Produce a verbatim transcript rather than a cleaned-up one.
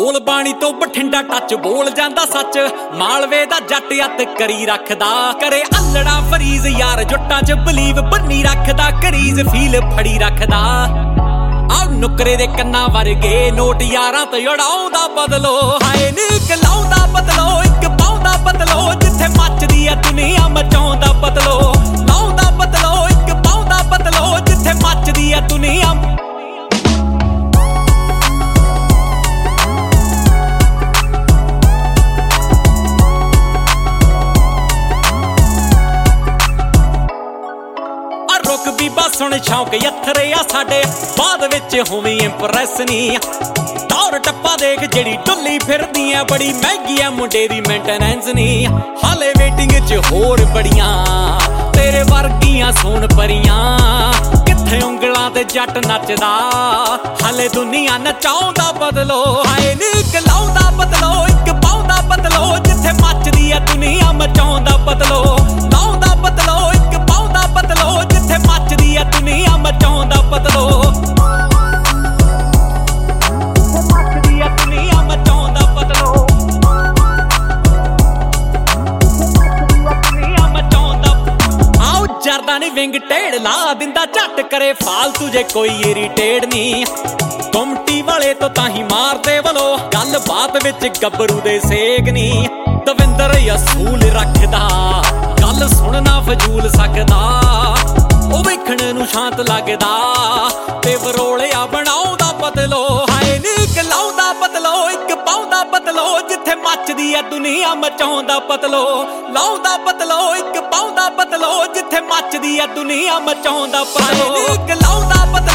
ਬੋਲ ਬਾਣੀ ਤੋਂ ਬਠਿੰਡਾ ਟੱਚ ਬੋਲ ਜਾਂਦਾ ਸੱਚ। ਮਾਲਵੇ ਦਾ ਜੱਟ ਅੱਤ ਕਰੀ ਰੱਖਦਾ, ਕਰੇ ਅੱਲੜਾ ਫਰੀਜ਼ ਯਾਰ ਜੁੱਟਾਂ ਚ ਬਲੀਵ ਬੰਨੀ ਰੱਖਦਾ, ਕਰੀਜ਼ ਫੀਲ ਫੜੀ ਰੱਖਦਾ। ਆ ਨੁਕਰੇ ਦੇ ਕੰਨਾਂ ਵਰਗੇ ਨੋਟ ਯਾਰਾਂ ਤੇ ਉਡਾਉਂਦਾ ਬਦਲੋ, ਹਾਏ ਨੀਕ ਲਾਉਂਦਾ ਬਦਲੋ, ਇੱਕ ਪਾਉਂਦਾ ਬਦਲੋ, ਜਿੱਥੇ ਮੱਚਦੀ ਆ ਦੁਨੀਆ ਮਚਾਉਂਦਾ ਬਦਲੋ। ਲਾਉਂਦਾ ਬਦਲੋ, ਇੱਕ ਪਾਉਂਦਾ ਬਦਲੋ, ਜਿੱਥੇ ਮੱਚਦੀ ਆ ਦੁਨੀਆ। ਰੁਕ ਬੀਬਾ ਸੁਣ ਸ਼ੌਂਕ ਯੱਥਰੇ ਆ ਸਾਡੇ, ਬਾਅਦ ਵਿੱਚ ਹੋਵੀਂ ਇੰਪ੍ਰੈਸ ਨੀ। ਦੌਰ ਟੱਪਾ ਦੇਖ ਜਿਹੜੀ ਟੁੱਲੀ ਫਿਰਦੀ ਐ, ਬੜੀ ਮਹਿੰਗੀ ਐ ਮੁੰਡੇ ਦੀ ਮੇਨਟੇਨੈਂਸ ਨੀ। ਹਾਲੇ ਵੇਟਿੰਗ ਚ ਹੋਰ ਬੜੀਆਂ ਤੇਰੇ ਵਰਗੀਆਂ ਸੋਨ ਪਰੀਆਂ, ਕਿੱਥੇ ਉਂਗਲਾਂ ਤੇ ਜੱਟ ਨੱਚਦਾ, ਹਾਲੇ ਦੁਨੀਆ ਨਚਾਉਂਦਾ ਬਦਲੋ। ਹਾਏ ਨੀਕ ਲਾਉਂਦਾ ਬਦਲੋ, ਇੱਕ ਪਾਉਂਦਾ ਬਦਲੋ, ਜਿੱਥੇ ਮੱਚਦੀ ਐ ਦੁਨੀਆ ਮਚਾਉਂਦਾ ਬਦਲੋ। ਲਾਉਂਦਾ ਬਦਲੋ, ਇੱਕ ਪਾਉਂਦਾ ਬਦਲੋ, ਜਿੱਥੇ ਮੱਚਦੀ ਐ ਦੁਨੀਆ ਮਚਾਉਂਦਾ ਬਦਲੋ। ਮੱਚਦੀ ਐ ਦੁਨੀਆ ਮਚਾਉਂਦਾ ਬਦਲੋ। ਦੁਨੀਆ ਮਚਾਉਂਦਾ। ਆਓ ਜਰਦਾ ਨੀ ਵਿੰਗ ਟੇੜ ਲਾ ਦਿੰਦਾ, ਝੱਟ ਕਰੇ ਫਾਲਤੂ ਜੇ ਕੋਈ ਇਰੀਟੇਟ ਨੀ। ਗੁੰਮਟੀ ਵਾਲੇ ਤੋਂ ਤਾਂ ਹੀ ਮਾਰਦੇ ਵੱਲੋਂ, ਗੱਲ ਬਾਤ ਵਿੱਚ ਗੱਭਰੂ ਦੇ ਸੇਕ ਨੀ। ਦਵਿੰਦਰ ਅਸੂਲ ਰੱਖਦਾ, ਗੱਲ ਸੁਣਨਾ ਫਜ਼ੂਲ ਸਕਦਾ, ਉਹ ਵੇਖਣ ਨੂੰ ਸ਼ਾਂਤ ਲੱਗਦਾ, ਤੇ ਵਰੋਲਿਆ ਬਣਾਉਂਦਾ ਬਦਲੋ। ਹਾਏ ਨੀਕ ਲਾਉਂਦਾ ਬਦਲੋ, ਇੱਕ ਪਾਉਂਦਾ ਬਦਲੋ, ਜਿੱਥੇ ਮੱਚਦੀ ਐ ਦੁਨੀਆ ਮਚਾਉਂਦਾ ਬਦਲੋ। ਲਾਉਂਦਾ ਬਦਲੋ, ਇੱਕ ਪਾਉਂਦਾ ਬਦਲੋ, ਜਿੱਥੇ ਮੱਚਦੀ ਐ ਦੁਨੀਆ ਮਚਾਉਂਦਾ ਬਦਲੋ। ਨੀਕ ਲਾਉਂਦਾ ਬਦਲੋ।